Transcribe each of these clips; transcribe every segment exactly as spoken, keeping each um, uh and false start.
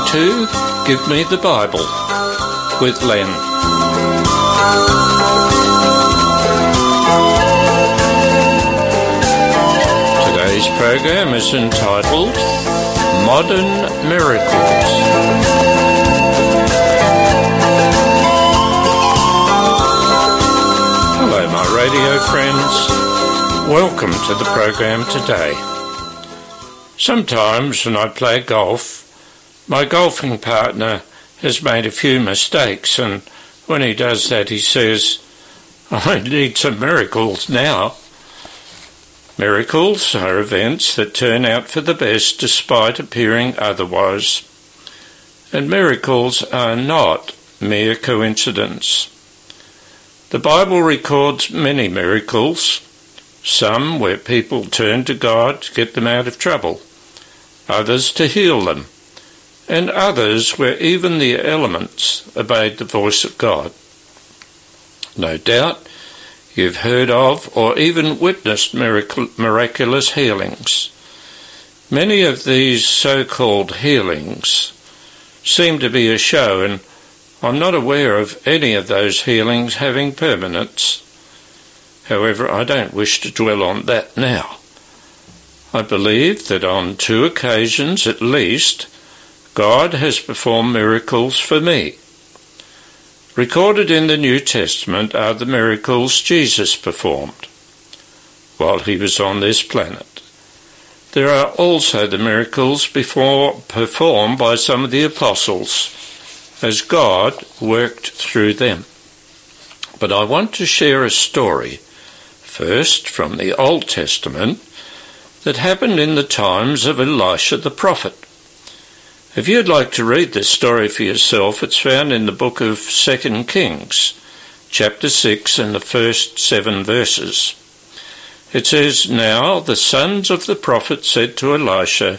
to Give Me the Bible with Len. Today's program is entitled Modern Miracles. Hello, my radio friends. Welcome to the program today. Sometimes when I play golf, my golfing partner has made a few mistakes, and when he does that he says, I need some miracles now. Miracles are events that turn out for the best despite appearing otherwise. And miracles are not mere coincidence. The Bible records many miracles, some where people turn to God to get them out of trouble, others to heal them, and others where even the elements obeyed the voice of God. No doubt you've heard of or even witnessed miracle, miraculous healings. Many of these so-called healings seem to be a show, and I'm not aware of any of those healings having permanence. However, I don't wish to dwell on that now. I believe that on two occasions at least, God has performed miracles for me. Recorded in the New Testament are the miracles Jesus performed while he was on this planet. There are also the miracles before performed by some of the apostles, as God worked through them. But I want to share a story, first from the Old Testament, that happened in the times of Elisha the prophet. If you'd like to read this story for yourself, it's found in the book of Second Kings, chapter six, and the first seven verses. It says, Now the sons of the prophet said to Elisha,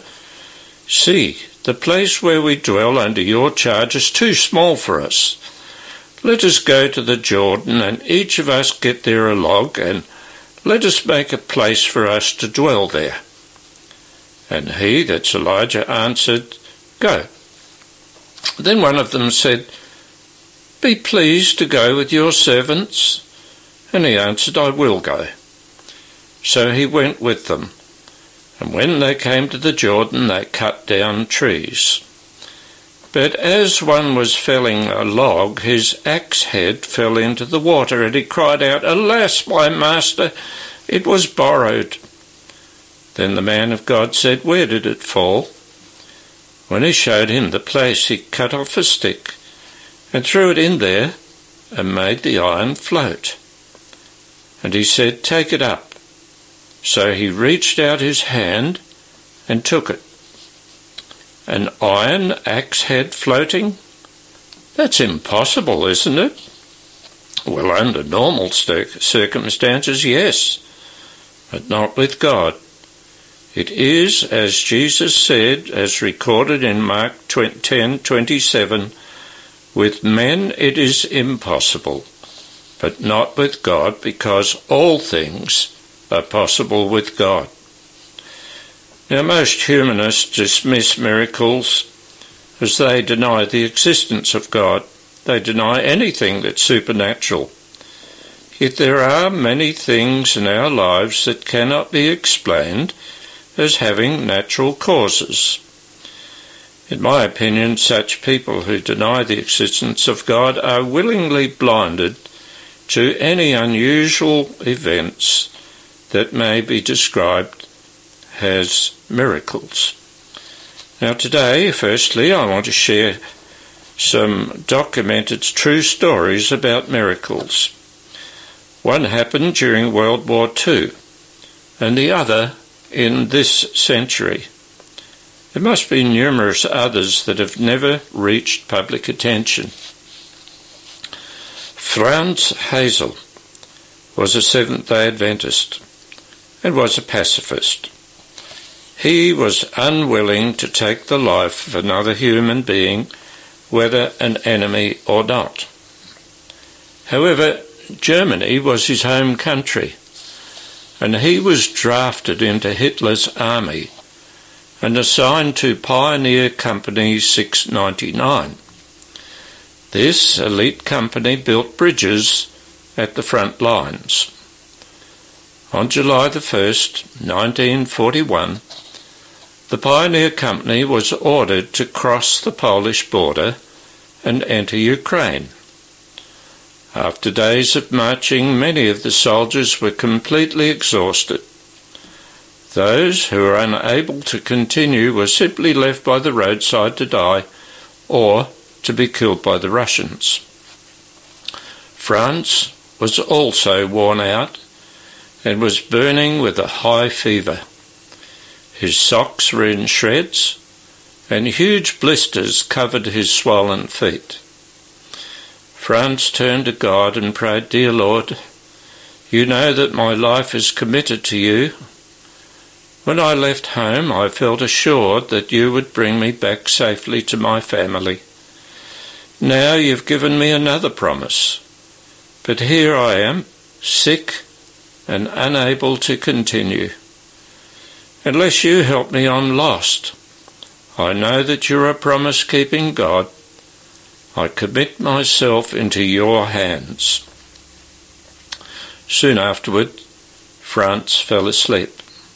See, the place where we dwell under your charge is too small for us. Let us go to the Jordan, and each of us get there a log, and let us make a place for us to dwell there. And he, that's Elijah, answered, Go. Then one of them said, Be pleased to go with your servants. And he answered, I will go. So he went with them. And when they came to the Jordan, they cut down trees. But as one was felling a log, his axe head fell into the water, and he cried out, Alas, my master, it was borrowed. Then the man of God said, Where did it fall? When he showed him the place, he cut off a stick and threw it in there and made the iron float. And he said, Take it up. So he reached out his hand and took it. An iron axe head floating? That's impossible, isn't it? Well, under normal circumstances, yes, but not with God. It is, as Jesus said, as recorded in Mark ten twenty-seven, with men it is impossible, but not with God, because all things are possible with God. Now, most humanists dismiss miracles as they deny the existence of God. They deny anything that's supernatural. Yet there are many things in our lives that cannot be explained as having natural causes. In my opinion, such people who deny the existence of God are willingly blinded to any unusual events that may be described as miracles. Now today, firstly, I want to share some documented true stories about miracles. One happened during World War Two, and the other in this century. There must be numerous others that have never reached public attention. Franz Hazel was a Seventh-day Adventist and was a pacifist. He was unwilling to take the life of another human being, whether an enemy or not. However, Germany was his home country, and he was drafted into Hitler's army and assigned to Pioneer Company six ninety-nine. This elite company built bridges at the front lines. On July the first, nineteen forty-one, the Pioneer Company was ordered to cross the Polish border and enter Ukraine. After days of marching, many of the soldiers were completely exhausted. Those who were unable to continue were simply left by the roadside to die or to be killed by the Russians. France was also worn out and was burning with a high fever. His socks were in shreds, and huge blisters covered his swollen feet. Franz turned to God and prayed, "Dear Lord, you know that my life is committed to you. When I left home, I felt assured that you would bring me back safely to my family. Now you've given me another promise, but here I am, sick and unable to continue. Unless you help me, I'm lost. I know that you're a promise-keeping God. I commit myself into your hands." Soon afterward, Franz fell asleep.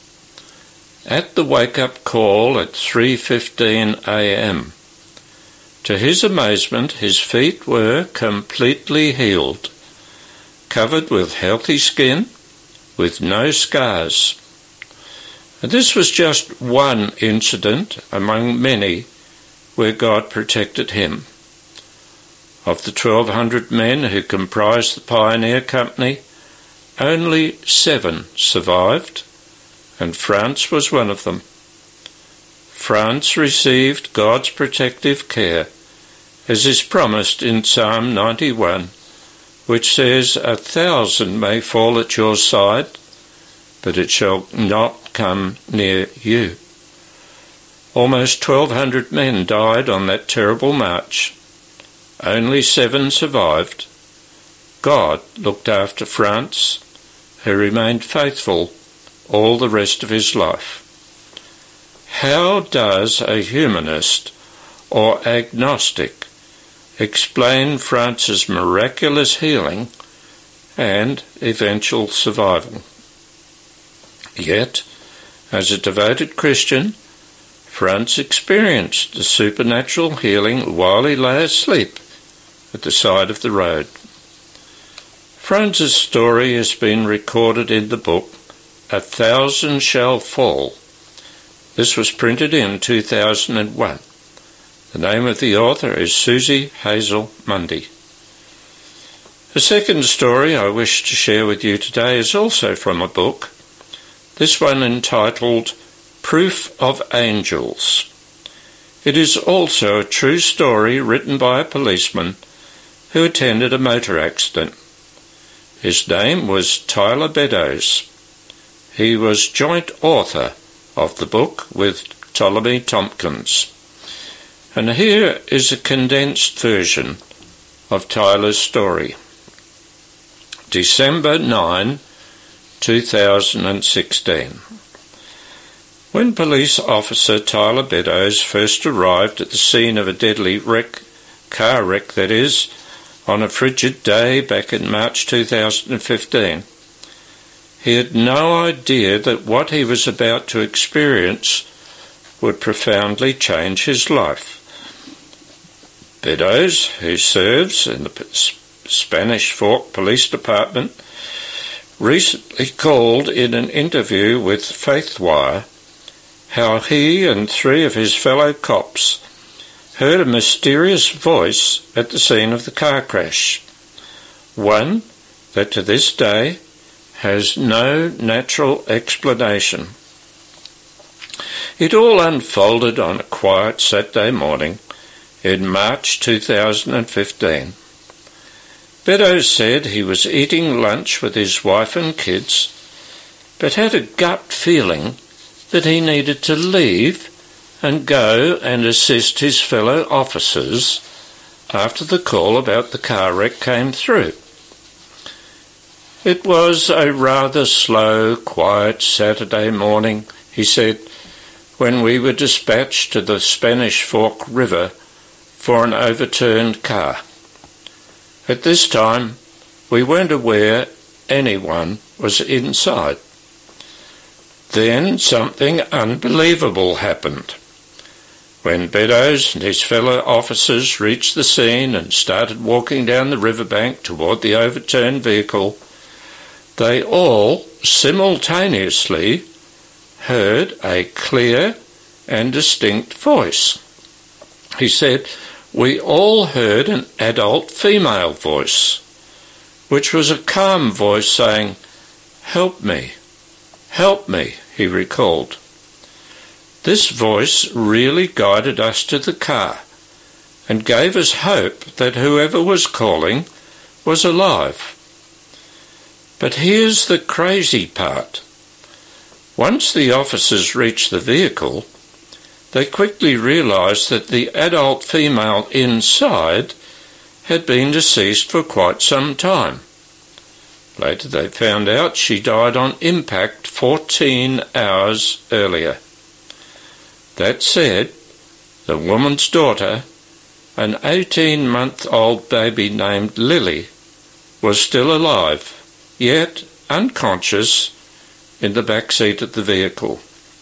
At the wake-up call at three fifteen a m, to his amazement, his feet were completely healed, covered with healthy skin, with no scars. And this was just one incident among many where God protected him. Of the twelve hundred men who comprised the Pioneer Company, only seven survived, and Franz was one of them. Franz received God's protective care, as is promised in Psalm ninety-one, which says, "A thousand may fall at your side, but it shall not come near you." Almost twelve hundred men died on that terrible march. Only seven survived. God looked after Franz, who remained faithful all the rest of his life. How does a humanist or agnostic explain Franz's miraculous healing and eventual survival? Yet, as a devoted Christian, Franz experienced the supernatural healing while he lay asleep at the side of the road. Franz's story has been recorded in the book A Thousand Shall Fall. This was printed in two thousand one. The name of the author is Susie Hazel Mundy. The second story I wish to share with you today is also from a book, this one entitled Proof of Angels. It is also a true story written by a policeman who attended a motor accident. His name was Tyler Beddoes. He was joint author of the book with Ptolemy Tompkins. And here is a condensed version of Tyler's story. December ninth, two thousand sixteen. When police officer Tyler Beddoes first arrived at the scene of a deadly wreck, car wreck that is, on a frigid day back in March two thousand fifteen, he had no idea that what he was about to experience would profoundly change his life. Beddoes, who serves in the Spanish Fork Police Department, recently called in an interview with Faithwire how he and three of his fellow cops heard a mysterious voice at the scene of the car crash, one that to this day has no natural explanation. It all unfolded on a quiet Saturday morning in March two thousand fifteen. Beddoes said he was eating lunch with his wife and kids, but had a gut feeling that he needed to leave and go and assist his fellow officers after the call about the car wreck came through. It was a rather slow, quiet Saturday morning, he said, when we were dispatched to the Spanish Fork River for an overturned car. At this time, we weren't aware anyone was inside. Then something unbelievable happened. When Beddoes and his fellow officers reached the scene and started walking down the riverbank toward the overturned vehicle, they all simultaneously heard a clear and distinct voice. He said, "We all heard an adult female voice, which was a calm voice saying, 'Help me, help me,'" he recalled. This voice really guided us to the car and gave us hope that whoever was calling was alive. But here's the crazy part. Once the officers reached the vehicle, they quickly realised that the adult female inside had been deceased for quite some time. Later they found out she died on impact fourteen hours earlier. That said, the woman's daughter, an eighteen-month-old baby named Lily, was still alive, yet unconscious, in the back seat of the vehicle.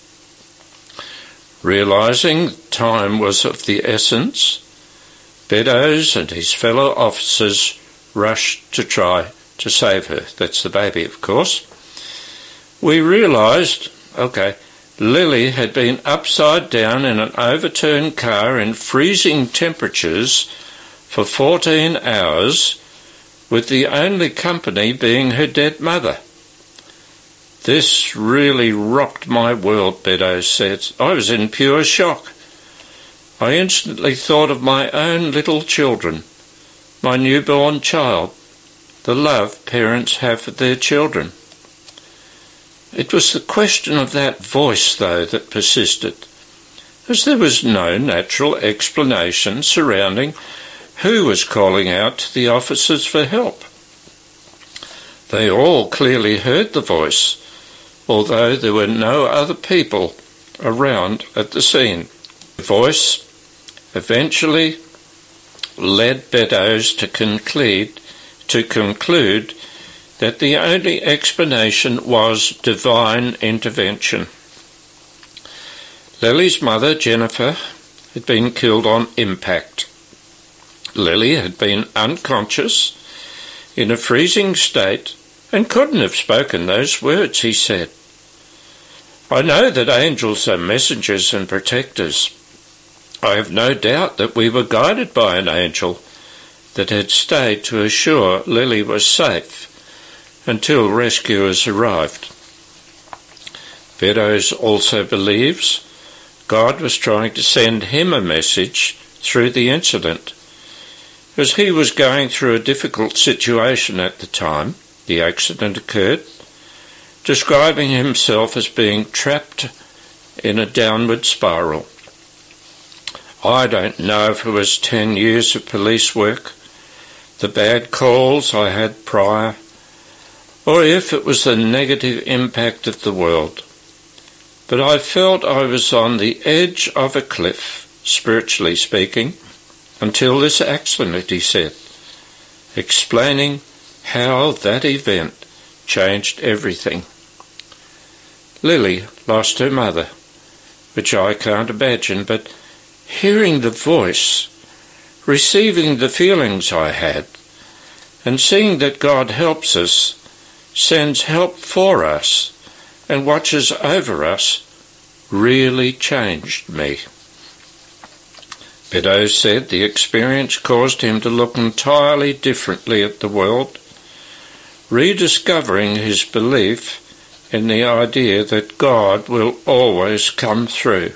Realising time was of the essence, Beddoes and his fellow officers rushed to try to save her. That's the baby, of course. We realised, okay, Lily had been upside down in an overturned car in freezing temperatures for fourteen hours, with the only company being her dead mother. "This really rocked my world," Beddoes said. "I was in pure shock. I instantly thought of my own little children, my newborn child, the love parents have for their children." It was the question of that voice, though, that persisted, as there was no natural explanation surrounding who was calling out to the officers for help. They all clearly heard the voice, although there were no other people around at the scene. The voice eventually led Beddoes to conclude, to conclude that the only explanation was divine intervention. Lily's mother, Jennifer, had been killed on impact. Lily had been unconscious, in a freezing state, and couldn't have spoken those words, he said. "I know that angels are messengers and protectors. I have no doubt that we were guided by an angel that had stayed to assure Lily was safe until rescuers arrived." Beddoes also believes God was trying to send him a message through the incident, as he was going through a difficult situation at the time the accident occurred, describing himself as being trapped in a downward spiral. "I don't know if it was ten years of police work, the bad calls I had prior, or if it was the negative impact of the world. But I felt I was on the edge of a cliff, spiritually speaking, until this accident," he said, explaining how that event changed everything. Lily lost her mother, which I can't imagine, but hearing the voice, receiving the feelings I had, and seeing that God helps us, sends help for us, and watches over us, really changed me. Beddoes said the experience caused him to look entirely differently at the world, rediscovering his belief in the idea that God will always come through.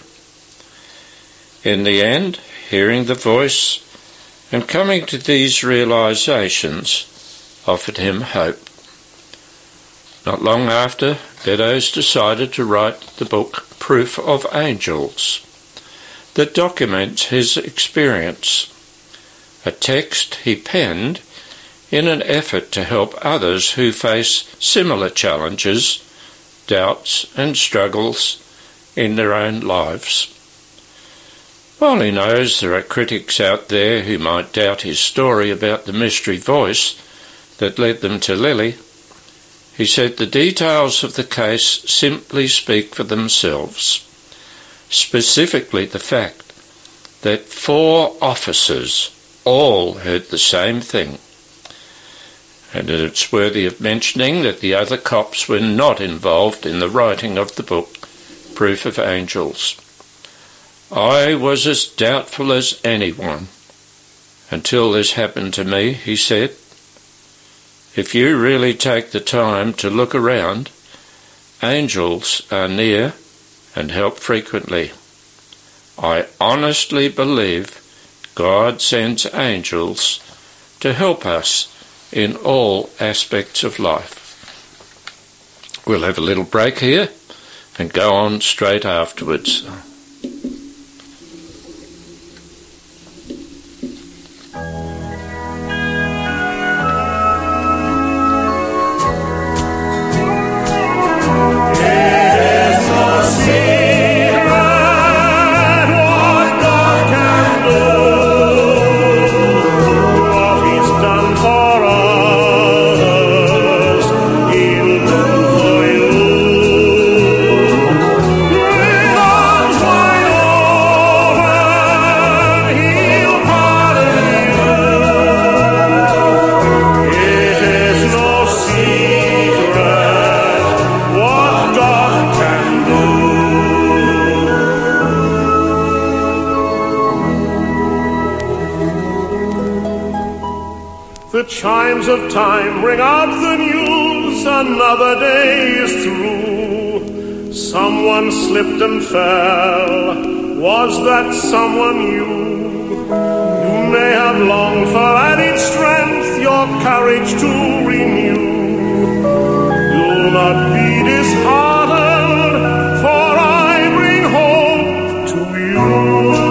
In the end, hearing the voice and coming to these realizations offered him hope. Not long after, Beddoes decided to write the book Proof of Angels, that documents his experience, a text he penned in an effort to help others who face similar challenges, doubts and struggles in their own lives. While he knows there are critics out there who might doubt his story about the mystery voice that led them to Lily, he said the details of the case simply speak for themselves, specifically the fact that four officers all heard the same thing. And it's worthy of mentioning that the other cops were not involved in the writing of the book, Proof of Angels. I was as doubtful as anyone until this happened to me, he said. If you really take the time to look around, angels are near and help frequently. I honestly believe God sends angels to help us in all aspects of life. We'll have a little break here and go on straight afterwards. The chimes of time ring out the news, another day is through. Someone slipped and fell, was that someone you? You may have longed for added strength, your courage to renew. You'll not be disheartened, for I bring hope to you.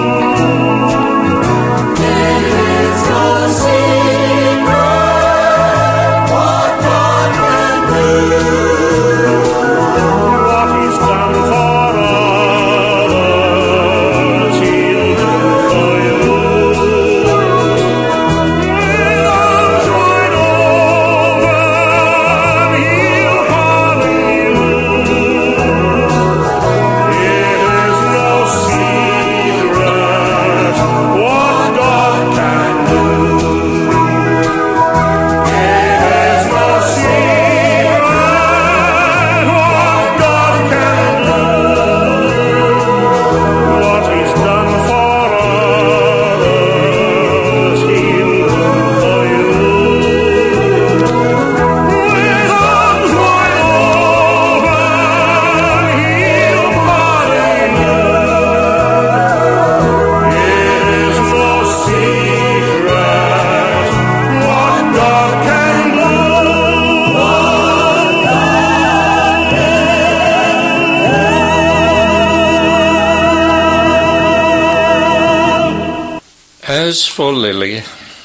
As for Lily,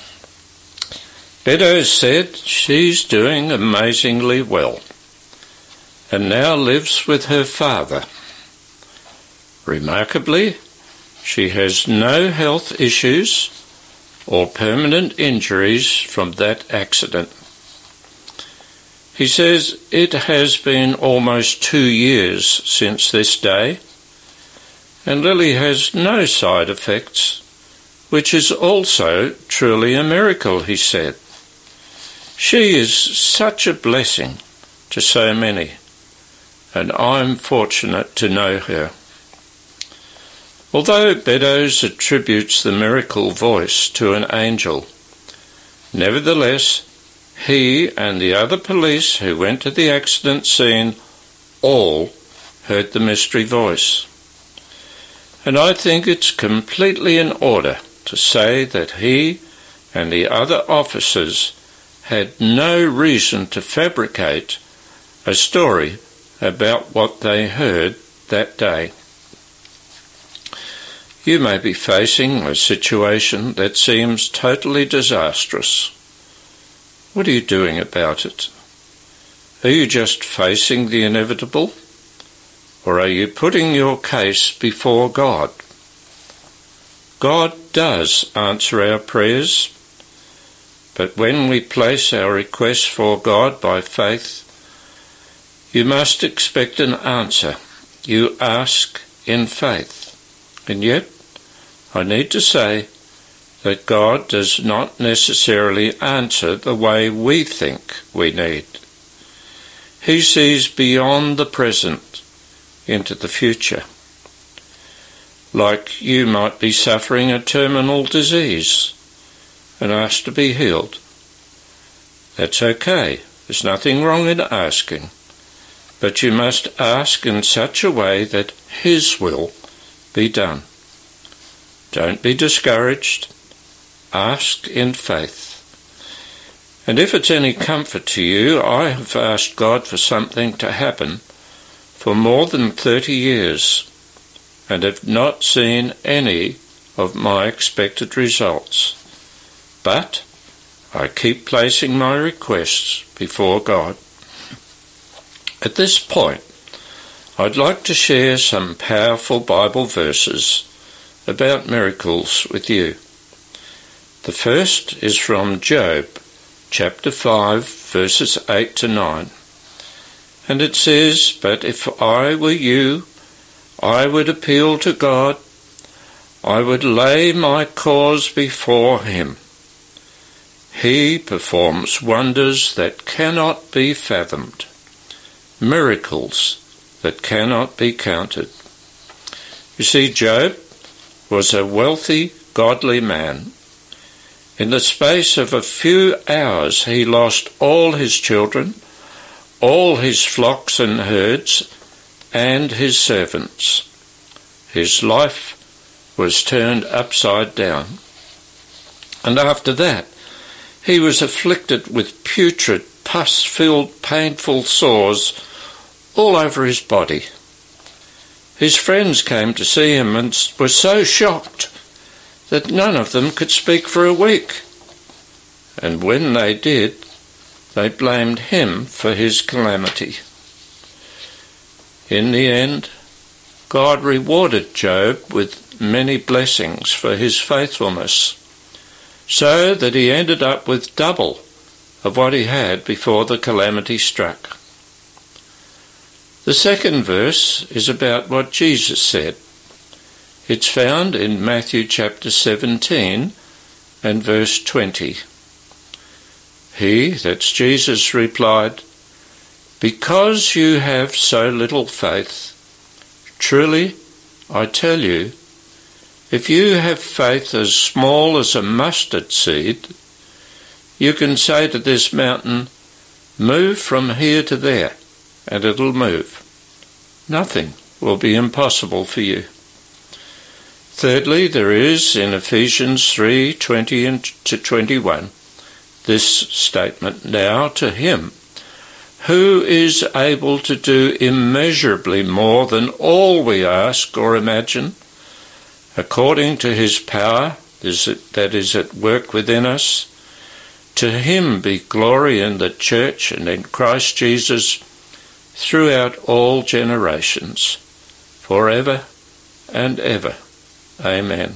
Beddoes said she's doing amazingly well and now lives with her father. Remarkably, she has no health issues or permanent injuries from that accident. He says it has been almost two years since this day, and Lily has no side effects, which is also truly a miracle, he said. She is such a blessing to so many, and I'm fortunate to know her. Although Beddoes attributes the miracle voice to an angel, nevertheless, he and the other police who went to the accident scene all heard the mystery voice. And I think it's completely in order to say that he and the other officers had no reason to fabricate a story about what they heard that day. You may be facing a situation that seems totally disastrous. What are you doing about it? Are you just facing the inevitable? or are you putting your case before God? God does answer our prayers, but when we place our requests for God by faith, you must expect an answer. You ask in faith. And yet, I need to say that God does not necessarily answer the way we think we need. He sees beyond the present into the future. Like you might be suffering a terminal disease and asked to be healed. That's okay. There's nothing wrong in asking. But you must ask in such a way that His will be done. Don't be discouraged. Ask in faith. And if it's any comfort to you, I have asked God for something to happen for more than thirty years and have not seen any of my expected results. But I keep placing my requests before God. At this point, I'd like to share some powerful Bible verses about miracles with you. The first is from Job, chapter five, verses eight to nine. And it says, "But if I were you, I would appeal to God. I would lay my cause before Him. He performs wonders that cannot be fathomed, miracles that cannot be counted." You see, Job was a wealthy, godly man. In the space of a few hours he lost all his children, all his flocks and herds, and his servants. His life was turned upside down. And after that, he was afflicted with putrid, pus-filled, painful sores all over his body. His friends came to see him and were so shocked that none of them could speak for a week. And when they did, they blamed him for his calamity. In the end, God rewarded Job with many blessings for his faithfulness, so that he ended up with double of what he had before the calamity struck. The second verse is about what Jesus said. It's found in Matthew chapter seventeen and verse twenty. He, that's Jesus, replied, "Because you have so little faith, truly, I tell you, if you have faith as small as a mustard seed, you can say to this mountain, 'Move from here to there,' and it'll move. Nothing will be impossible for you." Thirdly, there is in Ephesians three twenty to twenty-one this statement, "Now to Him who is able to do immeasurably more than all we ask or imagine, according to His power that is at work within us, to Him be glory in the church and in Christ Jesus throughout all generations, forever and ever. Amen."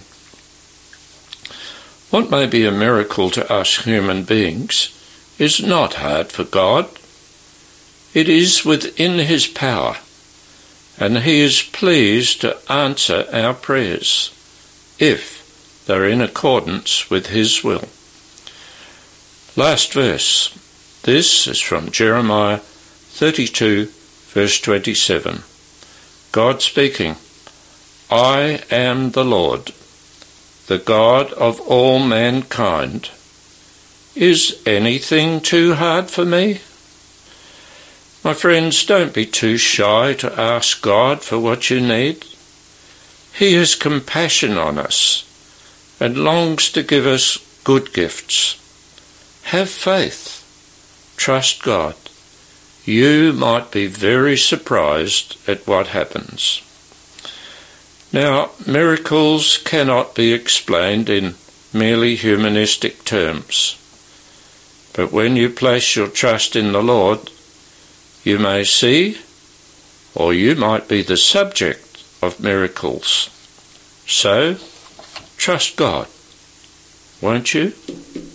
What may be a miracle to us human beings is not hard for God. It is within His power, and He is pleased to answer our prayers, if they're in accordance with His will. Last verse. This is from Jeremiah thirty-two, verse twenty-seven. God speaking, "I am the Lord, the God of all mankind. Is anything too hard for me?" My friends, don't be too shy to ask God for what you need. He has compassion on us and longs to give us good gifts. Have faith. Trust God. You might be very surprised at what happens. Now, miracles cannot be explained in merely humanistic terms. But when you place your trust in the Lord, you may see or you might be the subject of miracles. So, trust God, won't you?